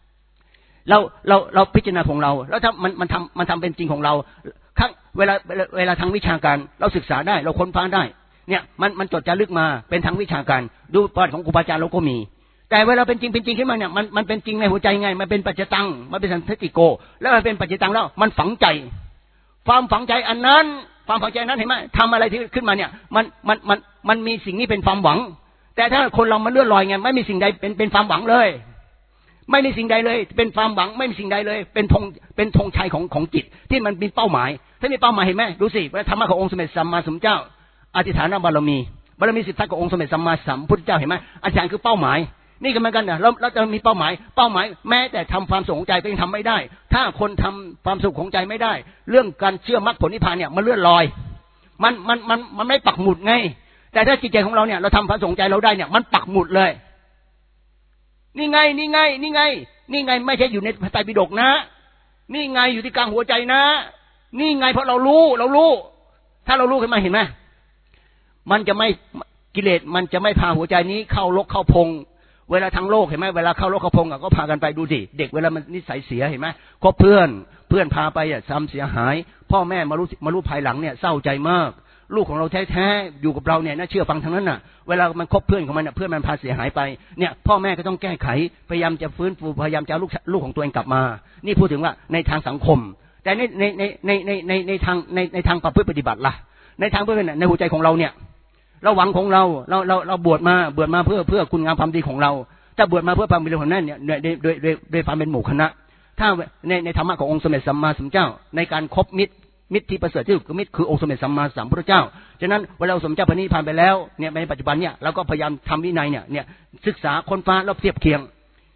เราพิจารณาของเราแล้วถ้ามันทำเป็นจริงของเราครั้งเวลาทางวิชาการเราศึกษาได้เราค้นคว้าได้เนี่ยมันจดจารึกมาเป็นทางวิชาการดูประวัติของครูบาอาจารย์เราก็มีแต่เวลาเป็นจริงขึ้นมาเนี่ยมันเป็นจริงในหัวใจไงมันเป็นปัจจตังมันเป็นสันติโกแล้วมันเป็นปัจจตังแล้วมันฝังใจความฝังใจอันนั้นเห็นไหมทำอะไรที่ขึ้นมาเนี่ยมันมีสิ่งนี้เป็นความหวังแต่ถ้าคนเรามันเลื่อนลอยไงไม่มีสิ่งใดเป็นความหวังเลยไม่มีสิ่งใดเลยเป็นความหวังไม่มีสิ่งใดเลยเป็นธงชัยของจิตที่มันมีเป้าหมายถ้ามีเป้าหมายเห็นไหมดูสิว่าธรรมะขององค์สมเด็จสัมมาสัมพุทธเจ้าอธิษฐานบารมี10ทัศน์ขององค์สมเด็จสัมมาสัมพุทธเจ้าเห็นไหมอธิษฐานคือเป้าหมายนี่ก็เหมือนกันนะเราจะมีเป้าหมายแม้แต่ทำความสุขของใจก็ยังทำไม่ได้ถ้าคนทำความสุขของใจไม่ได้เรื่องการเชื่อมรรคผลนิพพานเนี่ยมันเลื่อนลอยมันไม่ปักหมุดไงแต่ถ้าจิตใจของเราเนี่ยเราทำความสุขใจเราได้เนี่ยมันปักหมุดเลยนี่ไงไม่ใช่อยู่ในพระไตรปิฎกนะนี่ไงอยู่ที่กลางหัวใจนะนี่ไงเพราะเรารู้ถ้าเรารู้ขึ้นมาเห็นไหมมันจะไม่กิเลสมันจะไม่พาหัวใจนี้เข้าลกเข้าพงเวลาทั้งโลกเห็นไหมเวลาเข้าลกเข้าพงก็พากันไปดูสิเด็กเวลามันนิสัยเสียเห็นไหมก็เพื่อนพาไปทำเสียหายพ่อแม่มารู้ภายหลังเนี่ยเศร้าใจมากลูกของเราแท้ๆอยู่กับเราเนี่ยน่าเชื่อฟังทั้งนั้นน่ะเวลามันคบเพื่อนของมันเพื่อนมันพาเสียหายไปเนี่ยพ่อแม่ก็ต้องแก้ไขพยายามจะฟื้นฟูพยายามจะลูกของตัวเองกลับมานี่พูดถึงว่าในทางสังคมแต่ในทางประพฤติปฏิบัติล่ะในทางเพื่อนในหัวใจของเราเนี่ยเราหวังของเราบวชมาเพื่อคุณงามความดีของเราถ้าบวชมาเพื่อความเป็นเรื่องของนั่นเนี่ยโดยความเป็นหมู่คณะถ้าในธรรมะขององค์สมเด็จสัมมาสัมพุทธเจ้าในการคบมิตรที่ประเสริฐที่สุดคือองค์สมเด็จสัมมาสัมพุทธเจ้าฉะนั้นเวลาสมเด็จเจ้าพระนิพพานไปแล้วเนี่ยในปัจจุบันเนี่ยเราก็พยายามทำวินัยเนี่ยศึกษาค้นฟ้าแล้วเทียบเคียง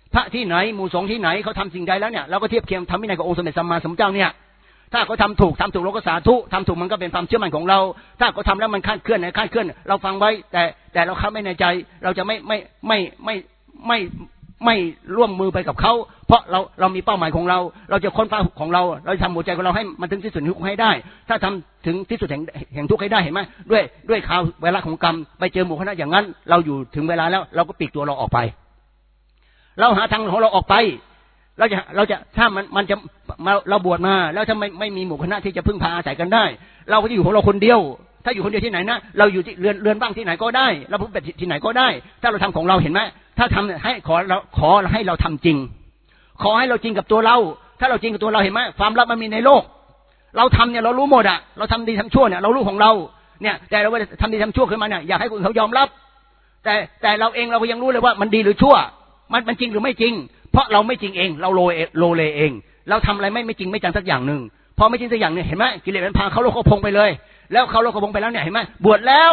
พระที่ไหนหมู่สงฆ์ที่ไหนเขาทำสิ่งใดแล้วเนี่ยเราก็เทียบเคียงทำวินัยกับองค์สมเด็จสัมมาสัมพุทธเจ้าเนี่ยถ้าเขาทำถูกเราก็สาธุทำถูกมันก็เป็นความเชื่อมั่นของเราถ้าเขาทำแล้วมันคลาดเคลื่อนเราฟังไว้แต่เราเข้าไม่ในใจเราจะไม่ร่วมมือไปกับเขาเพราะเรามีเป้าหมายของเราจะค้นฟ้าของเราทำหัวใจของเราให้มันถึงที่สุดทุกข์ให้ได้ถ้าทำถึงที่สุดแห่งทุกข์ให้ได้เห็นไหมด้วยข่าวเวลาของกรรมไปเจอหมู่คณะอย่างนั้นเราอยู่ถึงเวลาแล้วเราก็ปลีกตัวเราออกไปเราหาทางของเราออกไปเราจะถ้ามันจะเราบวชมาแล้วถ้าไม่มีหมู่คณะที่จะพึ่งพาอาศัยกันได้เราก็จะอยู่ของเราคนเดียวถ้าอยู่คนเดียวที่ไหนนะเราอยู่ที่เรือนบ้างที่ไหนก็ได้เราพูดแบบที่ไหนก็ได้ถ้าเราทำของเราเห็นไหมถ้าทำให้ขอให้เราทำจริงขอให้เราจริงกับตัวเราถ้าเราจริงกับตัวเราเห็นไหมความลับมันมีในโลกเราทำเนี่ยเรารู้หมดอ่ะเราทำดีทำชั่วเนี่ยเรารู้ของเราเนี่ยแต่เราทำดีทำชั่วขึ้นมาเนี่ยอยากให้คนเขายอมรับแต่เราเองเราก็ยังรู้เลยว่ามันดีหรือชั่วมันจริงหรือไม่จริงเพราะเราไม่จริงเองเราโลเลเองเราทำอะไรไม่จริงไม่จังสักอย่างหนึ่งพอไม่จริงสักอย่างเนี่ยเห็นไหมกิเลสมันพาเขาโลกเขาพงไปเลยแล้วเขาโลกเขาพงไปแล้วเนี่ยเห็นไหมบวชแล้ว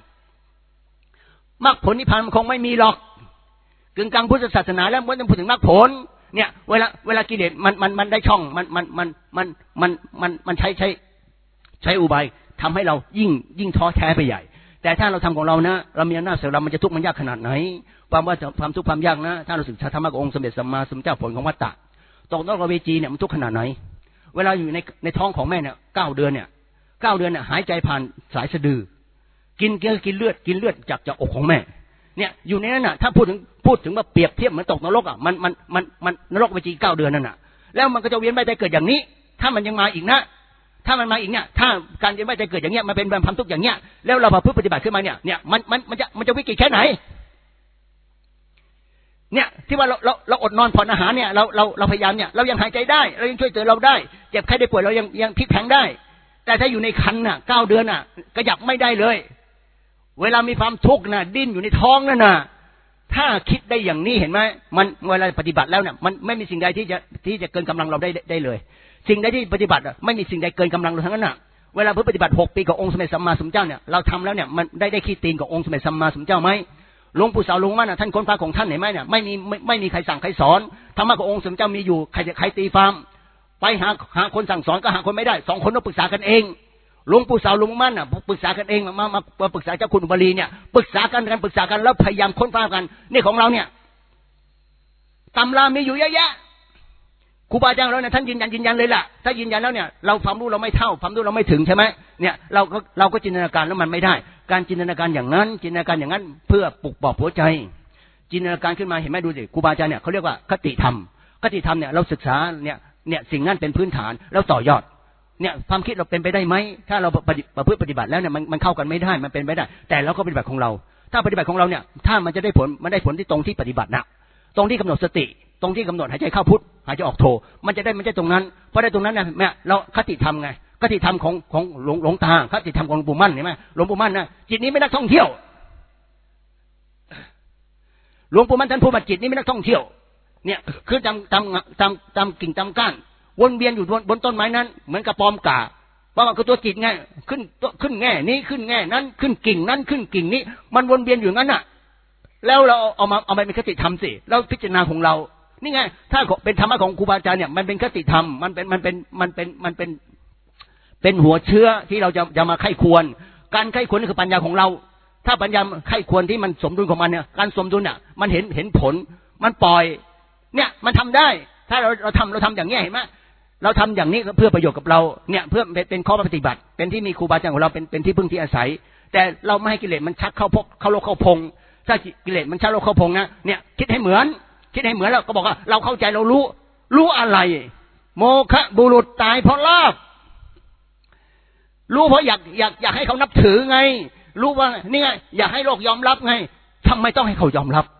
มรรคผลนิพพานมันคงไม่มีหรอกกึ่งกลางพุทธศาสนาแล้วมันต้องพูดถึงมรรคผลเนี่ยเวลากิเลสมันได้ช่องมันใช้อุบายทำให้เรายิ่งท้อแท้ไปใหญ่แต่ถ้าเราทำของเรานะเรามีอำนาจเสริมมันจะทุกข์มันยากขนาดไหนความทุกข์ความยากนะถ้าเราศึกษาธรรมะขององค์สมเด็จสัมมาสัมพุทธเจ้าผลของวัฏฏะตกนรกอเวจีเนี่ยมันทุกข์ขนาดไหนเวลาอยู่ในท้องของแม่เนี่ย9 เดือนเนี่ยหายใจผ่านสายสะดือกินเลือดจากอกของแม่เนี่ยอยู่ในนั้นน่ะถ้าพูดถึงว่าเปรียบเทียบเหมือนตกนรกอ่ะมันนรกอเวจี9 เดือนนั่นน่ะแล้วมันก็จะเวียนว่ายตายเกิดอย่างนี้ถ้ามันยังมาอีกนะถ้ามันมาอีกเนี่ยถ้าการเวียนว่ายตายเกิดอย่างเงี้ยมันเป็นความทุกข์อย่างเงี้ยแล้วเราพอปฏิบัติขึ้นมาเนี่ยมันจะวิกฤตแค่ไหนเนี่ยที่ว่าเราอดนอนผ่อนอาหารเนี่ยเราพยายามเนี่ยเรายังหายใจได้เรายังช่วยเตือนเราได้เจ็บไข้ได้ป่วยเรายังพลิกแพลงได้แต่ถ้าอยู่ในครรภ์น่ะ9 เดือนน่ะกระยับไม่ได้เลยเวลามีความทุกข์น่ะดิ้นอยู่ในท้องนั่นน่ะถ้าคิดได้อย่างนี้เห็นไหมมันเวลาปฏิบัติแล้วเนี่ยมันไม่มีสิ่งใดที่จะเกินกำลังเราได้เลยสิ่งใดที่ปฏิบัติไม่มีสิ่งใดเกินกำลังเราทั้งนั้นน่ะเวลาปฏิบัติ6 ปีกับองค์สมเด็จสัมมาสัมพุทธเจ้าเนี่ยเราทำแล้วเนี่ยมันได้ขี้ตีนกับองค์สมเด็จสัมมาสัมพุทธเจ้าไหมหลวงปู่เสาหลวงมั่นท่านค้นฟ้าของท่านเห็นไหมเนี่ยไม่มีใครสั่งใครสอนธรรมะขององค์สมเด็จเจ้ามีอยู่ใครตีความไปหาคนสั่งสอนก็หาคนไม่ได้2 คนต้องปรึกษากันเองหลวงปู่เสาหลวงมั่นน่ะปรึกษากันเองมาปรึกษาเจ้าคุณอุบลีเนี่ยปรึกษากันแล้วพยายามค้นฟ้ากันนี่ของเราเนี่ยตำรามีอยู่เยอะแยะครูบาอาจารย์เราเนี่ยท่านยืนยันเลยล่ะถ้ายืนยันแล้วเนี่ยเราความรู้เราไม่เท่าความรู้เราไม่ถึงใช่ไหมเนี่ยเราก็จินตนาการแล้วมันไม่ได้การจินตนาการอย่างนั้นเพื่อปลุกปลอบหัวใจจินตนาการขึ้นมาเห็นไหมดูสิครูบาอาจารย์เนี่ยเขาเรียกว่าคติธรรมเนี่ยเราศึกษาเนี่ยสิ่งนั้นเป็นพื้นฐานแล้วต่อยอดเนี่ยความคิดเราเป็นไปได้ไหมถ้าเราประพฤติปฏิบัติแล้วเนี่ยมันเข้ากันไม่ได้มันเป็นไม่ได้แต่เราก็ปฏิบัติของเราถ้าปฏิบัติของเราเนี่ยถ้ามันจะได้ผลมันได้ผลที่ตรงที่ปฏิบัตินะตรงที่กำหนดสติตรงที่กำหนดหายใจเข้าพุทหายใจออกโทมันจะตรงนั้นเพราะได้ตรงนั้นเนี่ยเราคติธรรมไงคติธรรมของหลวงตาคติธรรมของหลวงปู่มั่นเห็นไหมหลวงปู่มั่นนะจิตนี้ไม่นักท่องเที่ยวหลวงปู่มั่นท่านพูดว่าจิตนี้ไม่นักท่องเที่ยวเนี่ยคือตามกิ่งตามก้านวนเวียนอยู่บนต้นไม้นั้นเหมือนกระปอมกาเพราะว่าคือตัวจิตไงขึ้นแง่นี้ขึ้นแง่นั้นขึ้นกิ่งนั้นขึ้นกิ่งนี้มันวนเวียนอยู่งั้นน่ะแล้วเราเอามาเป็นคติธรรมสิแล้วพิจารณาของเรานี่ไงถ้าเป็นธรรมะของครูบาอาจารย์เนี่ยมันเป็นคติธรรมมันเป็นหัวเชื้อที่เราจะมาไข้ควรการไข้ควรนี่คือปัญญาของเราถ้าปัญญาไข้ควรที่มันสมดุลของมันเนี่ยการสมดุลเนี่ยมันเห็นผลมันปล่อยเนี่ยมันทำได้ถ้าเราทำอย่างนี้เห็นไหมเราทำอย่างนี้เพื่อประโยชน์กับเราเนี่ยเพื่อเป็นข้อปฏิบัติเป็นที่มีครูบาอาจารย์ของเราเป็นที่พึ่งที่อาศัยแต่เราไม่ให้กิเลสมันชักเข้าโลกเข้าพงถ้ากิเลสมันชักโลกเข้าพงนะเนี่ยคิดให้เหมือนแล้วก็บอกว่าเราเข้าใจเรารู้อะไรโมฆะบุรุษตายเพราะลาภรู้เพราะอยากให้เขานับถือไงรู้ว่านี่ไงอยากให้โลกยอมรับไงทำไมต้องให้เขายอมรับ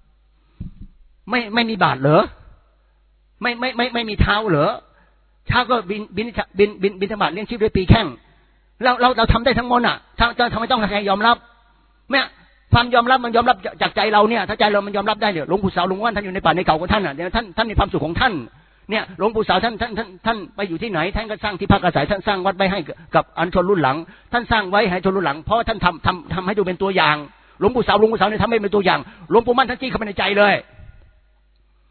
ไม่มีบาทเหรอไม่มีเท้าเหรอเท้าก็บินธบาตเลี้ยงชีพด้วยปีแข้งเราทำได้ทั้งหมดอ่ะทำไมต้องให้ยอมรับเนี่ยความยอมรับมันยอมรับจากใจเราเนี่ยถ้าใจเรามันยอมรับได้เนี่ยหลวงปู่เสาหลวงว่านท่านอยู่ในป่าในเขาของท่านอ่ะเนี่ยท่านมีความสุขของท่านเนี่ยหลวงปู่เสาท่านไปอยู่ที่ไหนท่านก็สร้างที่พักอาศัยท่านสร้างวัดไว้ให้กับอนุชนรุ่นหลังท่านสร้างไว้ให้ชนรุ่นหลังเพราะท่านทำให้ดูเป็นตัวอย่างหลวงปู่เสาเนี่ยทำให้เป็นตัวอย่างหลวงปู่มั่นท่านจี้เข้าไปในใจเลย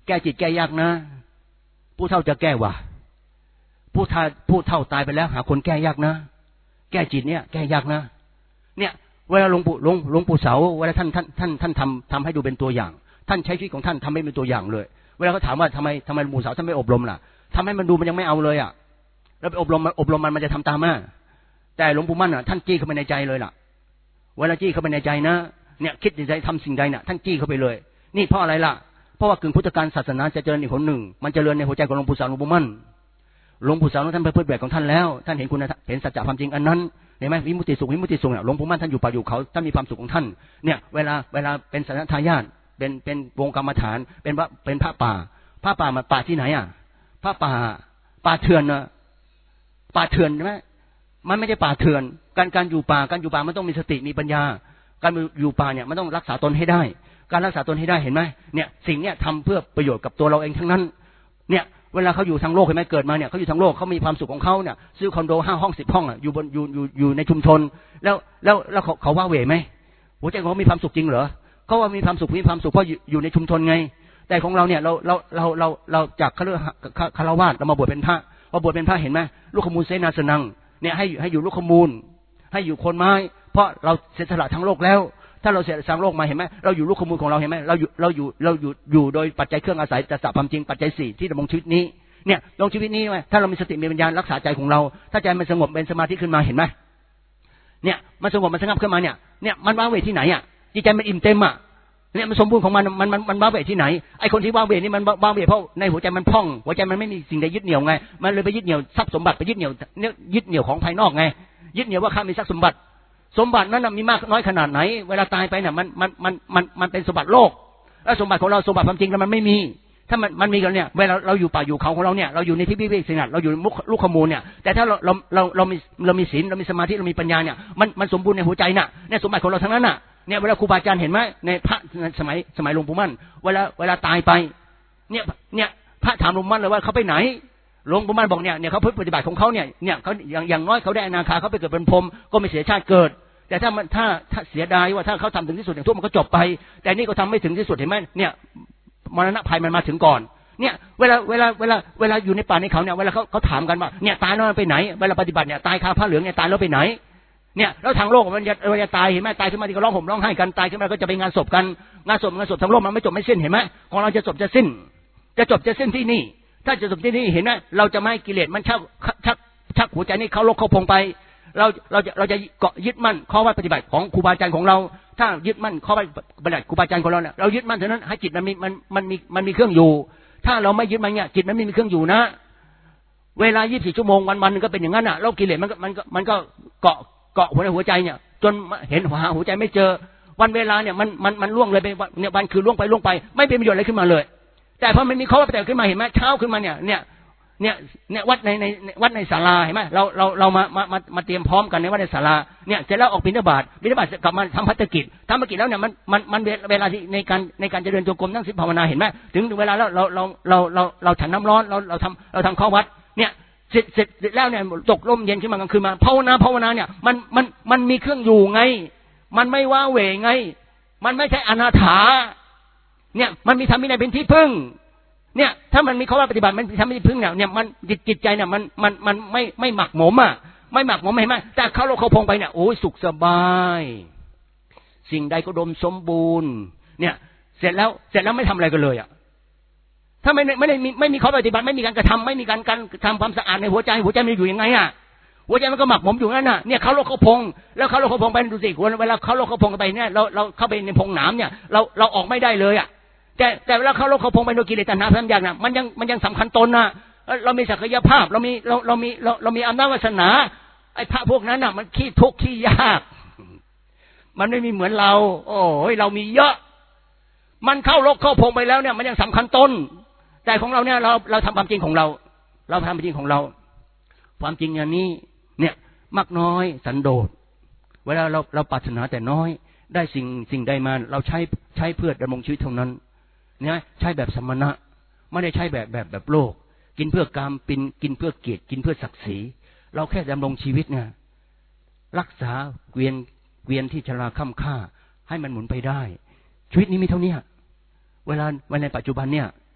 แก้จิตแก้ยากนะผู้เฒ่าจะแก้วะผู้เฒ่าตายไปแล้วหาคนแก้ยากนะแก้จิตเนี่ยแก้ยากนะเนี่ยเวลาหลวงปู่เสาเวลาท่านทำให้ดูเป็นตัวอย่างท่านใช้ชีวิตของท่านทำให้เป็นตัวอย่างเลยเวลาเขาถามว่าทำไมหลวงปู่เสาท่านไม่อบรมล่ะทำให้มันดูมันยังไม่เอาเลยอ่ะแล้วไปอบรมมันจะทำตามมาแต่หลวงปู่มั่นอ่ะท่านจี้เข้าไปในใจเลยล่ะเวลาจี้เข้าไปในใจนะเนี่ยคิดในใจทำสิ่งใดเนี่ยท่านจี้เข้าไปเลยนี่เพราะอะไรล่ะเพราะว่ากึ่งพุทธการศาสนาจะเจริญอีกคนหนึ่งมันเจริญในหัวใจของหลวงปู่เสาหลวงปู่มั่นหลวงปู่เสาท่านเผยแบบของท่านแล้วท่านเห็นคุณเห็นสัจจะความจริงอันนั้นเห็นไหมวิมุตติสุขเนี่ยหลวงปู่มั่นท่านอยู่ป่าอยู่เขาท่านมีความสุขของท่านเนี่ยเวลาเป็นสัญทายาทเป็นวงกรรมฐานเป็นพระป่ามาป่าที่ไหนอ่ะพระป่าเถื่อนนะป่าเถื่อนใช่ไหมมันไม่ใช่ป่าเถื่อนการอยู่ป่ามันต้องมีสติมีปัญญาการอยู่ป่าเนี่ยมันต้องรักษาตนให้ได้การรักษาตนให้ได้เห็นไหมเนี่ยสิ่งเนี้ยทำเพื่อประโยชน์กับตัวเราเองทั้งนั้นเนี่ยเวลาเขาอยู่ทางโลกเห็นไหมเกิดมาเนี่ยเขาอยู่ทางโลกเขามีความสุขของเขาเนี่ยซื้อคอนโด5 ห้อง 10 ห้องอ่ะอยู่ในชุมชนแล้วเขาว่าเหวไหมหัวใจของเขามีความสุขจริงเหรอเขาว่ามีความสุขเพราะอยู่ในชุมชนไงแต่ของเราเนี่ยเราจากคฤหัสถ์เรามาบวชเป็นพระพอบวชเป็นพระเห็นไหมลูกขมูลเสนาสนังเนี่ยให้อยู่ลูกขมูลให้อยู่คนไม้เพราะเราเสียสละทั้งโลกแล้วถ้าเราเสียสละโลกมาเห็นไหมเราอยู่ลูกขมูลของเราเห็นไหมเราอยู่โดยปัจจัยเครื่องอาศัยแต่สัพความจริงปัจจัย4ที่ดำรงชีวิตนี้เนี่ยดำรงชีวิตนี้ไหมถ้าเรามีสติมีปัญญารักษาใจของเราถ้าใจมันสงบเป็นสมาธิขึ้นมาเห็นไหมเนี่ยมันสงบมันสงบขึ้นมาเนี่ยมันว้าเหวที่ไหนอ่ะจิตใจมันอิ่มเต็มอ่ะเนี่ยมันสมบูรณ์ของมันว้าเหวที่ไหนไอคนที่ว้าเหวนี่มันว้าเหวเพราะในหัวใจมันพองหัวใจมันไม่มีสิ่งใดยึดเหนี่ยวไงมันเลยไปยึดเหนี่ยวทรัพย์สมบัติไปยึดเหนี่ยวของภายนอกไงยึดเหนี่ยวว่าข้ามีทรัพย์สมบัตินั้นมีมากน้อยขนาดไหนเวลาตายไปเนี่ยมันเป็นสมบัติโลกแล้วสมบัติของเราสมบัติความจริงแล้วมันไม่มีถ้ามันมีกันเนี่ยเวลาเราอยู่ป่าอยู่เขาของเราเนี่ยเราอยู่ในที่วิเวกสงัดเราอยู่ลูกขมูลเนี่ยแต่ถ้าเรามีศีลเรามีสมาธิเรามีปัญญาเนี่ยมันสมบูรณ์ในหัวใจน่ะเนี่ยสมบัติของเราทั้งนั้นน่ะเนี่ยเวลาครูบาอาจารย์เห็นไหมในพระสมัยหลวงปู่มั่นเวลาตายไปเนี่ยพระถามหลวงปู่มั่นเลยว่าเขาไปไหนหลวงปู่มั่นบอกเนี่ยเขาปฏิบัติของเขาเนี่ยเขาอย่างน้อยเขาได้อนาคาเขาไปเกิดเป็นพรหมก็ไม่เสียชาติเกิดแต่ถ้าเสียดายว่าถ้าเขาทำถึงที่สุดอย่างทั่วมันก็จบไปแต่นี่เขาทำไม่ถึงที่สุดเห็นไหมเนี่ยมรณะภัยมันมาถึงก่อนเนี่ยเวลาอยู่ในป่าในเขาเนี่ยเวลาเขาถามกันว่าเนี่ยตายแล้วมันไปไหนเวลาปฏิบัติเนี่ยตายคาผ้าเหลืองเนี่ยตายแล้วไปไหนเนี่ยแล้วทางโลกมันจะตายเห็นไหมตายขึ้นมาที่ก็ร้องห่มร้องไห้กันตายขึ้นมาก็จะไปงานศพกันงานศพทางโลกมันไม่จบไม่สิ้นเห็นไหมของเราจะจบจะสิ้นที่นี่ถ้าจะจบที่นี่เห็นไหมเราจะไม่ให้กิเลสมันชักหัวใจนี่เข้าโลกเข้าพงไปเราจะเกาะยึดมั่นข้อวัดปฏิบัติของครูบาอาจารย์ของเราถ้ายึดมั่นข้อวัดปฏิบัติครูบาอาจารย์ของเราเนี่ยเรายึดมั่นเท่านั้นให้จิตมันมีเครื่องอยู่ถ้าเราไม่ยึดมันเนี่ยจิตมันไม่มีเครื่องอยู่นะเวลา24 ชั่วโมงวันๆนึงก็เป็นอย่างนั้นน่ะแล้วกิเลสมันก็เกาะหัวใจเนี่ยจนเห็นหาหัวใจไม่เจอวันเวลาเนี่ยมันล่วงเลยไปเนี่ยวันคือล่วงไปไม่เป็นประโยชน์อะไรขึ้นมาเลยแต่พอมันมีข้อวัดปฏิบัติขึ้นมาเห็นไหมเช้าขึ้นมาเนี่ยวัดในศาลาเห็นไหมเรามาเตรียมพร้อมกันในวัดในศาลาเนี่ยเสร็จแล้วออกบิณฑบาตกลับมาทำภัตกิจแล้วเนี่ยมันเวลาที่ในการเจริญจงกรมนั่งสิภาวนาเห็นไหมถึงเวลาแล้วเราฉันน้ำร้อนเราทำข้อวัดเนี่ยเสร็จแล้วเนี่ยตกลมเย็นขึ้นมากลางคืนมาภาวนาเนี่ยมันมีเครื่องอยู่ไงมันไม่ว้าเหวไงมันไม่ใช่อนาถาเนี่ยมันมีธรรมวินัยเป็นที่พึ่งเนี่ยถ้ามันมีข้อว่าปฏิบัติมันทำให้พึ่งเนี่ยมันจิตใจเนี่ยมันไม่หมักหมมอ่ะไม่หมักหมมเห็นไหมแต่เขาโลกเขาพงไปเนี่ยโอ้ยสุขสบายสิ่งใดก็ดมสมบูรณ์เนี่ยเสร็จแล้วไม่ทำอะไรกันเลยอ่ะถ้าไม่มีข้อปฏิบัติไม่มีการกระทำไม่มีการทำความสะอาดในหัวใจมันอยู่ยังไงอ่ะหัวใจมันก็หมักหมมอยู่นั่นน่ะเนี่ยเขาโลกเขาพงแล้วเขาโลกเขาพงไปดูสิเวลาเขาโลกเขาพงไปเนี่ยเราเข้าไปในพงหนามเนี่ยเราออกไม่ได้เลยอ่ะแต่เวลาเขาโลกเขาพงไปโดยกิเลสตัณหาความอยากน่ะมันยังสำคัญตนน่ะเรามีศักยภาพเรามีอำนาจวาสนาไอ้พระพวกนั้นน่ะมันขี้ทุกข์ขี้ยากมันไม่มีเหมือนเราโอ้ยเรามีเยอะมันเข้าโลกเข้าพงไปแล้วเนี่ยมันยังสำคัญตนแต่ของเราเนี่ยเราทำความจริงของเราทำความจริงของเราความจริงอย่างนี้เนี่ยมากน้อยสันโดษเวลาเราปรารถนาแต่น้อยได้สิ่งใดมาเราใช้เพื่อดำรงชีวิตเท่านั้นเนี่ยใช้แบบสมณะไม่ได้ใช้แบบโลกกินเพื่อกามกินเพื่อเกียรติกินเพื่อศักดิ์ศรีเราแค่ดำรงชีวิตไงรักษาเกวียนที่ชราค่ำค่าให้มันหมุนไปได้ชีวิตนี้มีเท่านี้เวลาในปัจจุบันเนี่ย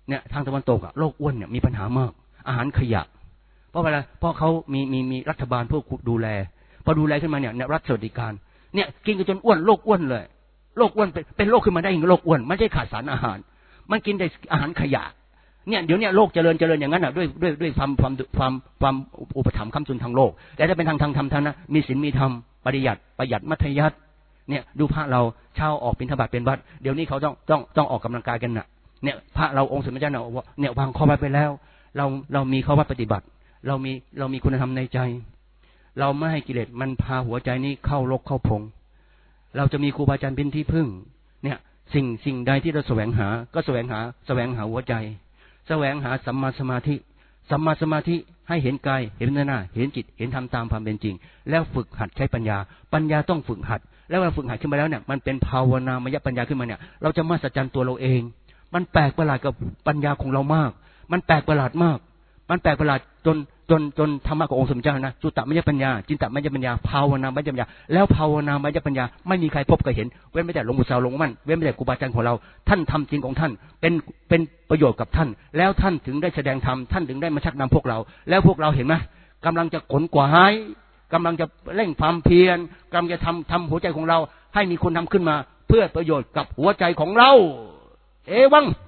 เนี่ยทางตะวันตกโรคอ้วนเนี่ยมีปัญหามากอาหารขยะเพราะอะไรเพราะเขามีรัฐบาลพวกดูแลพอดูแลขึ้นมาเนี่ยรัฐสวัสดิการเนี่ยกินกันจนอ้วนโรคอ้วนเลยโรคอ้วนเป็นโรคขึ้นมาได้ยังโรคอ้วนไม่ใช่ขาดสารอาหารมันกินแต่อาหารขยะเนี่ยเดี๋ยวนี้โลกเจริญอย่างนั้นด้วยความอุปถัมภ์ค้ำจุนทางโลกแต่ถ้าเป็นทางธรรมท่านนะมีศีลมีธรรมประหยัดมัธยัสถ์เนี่ยดูพระเราเช้าออกบิณฑบาตเป็นวัดเดี๋ยวนี้เขาต้องออกกำลังกายกันน่ะเนี่ยพระเราองค์สมเด็จเจ้าเนี่ยวางข้อวัดไปแล้วเรามีข้อวัดปฏิบัติเรามีคุณธรรมในใจเราไม่ให้กิเลสมันพาหัวใจนี้เข้ารกเข้าพงเราจะมีครูบาอาจารย์เป็นที่พึ่งเนี่ยสิ่งใดที่เราแสวงหาก็แสวงหาหัวใจแสวงหาสัมมาสมาธิให้เห็นกายเห็นหน้าเห็นจิตเห็นธรรมตามความเป็นจริงแล้วฝึกหัดใช้ปัญญาต้องฝึกหัดแล้วเวลาฝึกหัดขึ้นมาแล้วเนี่ยมันเป็นภาวนามยปัญญาขึ้นมาเนี่ยเราจะมหัศจรรย์ตัวเราเองมันแปลกประหลาดกับปัญญาของเรามากมันแปลกประหลาดมากมันแปลกประหลาดจนธรรมะขององค์สมเด็จเจ้านะจุตตมยปัญญาจินตมยปัญญาภาวนามยปัญญาแล้วภาวนามยปัญญาไม่มีใครพบเคยเห็นเว้นไม่แต่หลวงปู่เสาหลวงมั่นเว้นไม่แต่ครูบาอาจารย์ของเราท่านทำจริงของท่านเป็นประโยชน์กับท่านแล้วท่านถึงได้แสดงธรรมท่านถึงได้มาชักนำพวกเราแล้วพวกเราเห็นไหมกำลังจะขนกวายกำลังจะเร่งความเพียรกำลังจะทำหัวใจของเราให้มีคนทำขึ้นมาเพื่อประโยชน์กับหัวใจของเราเอวัง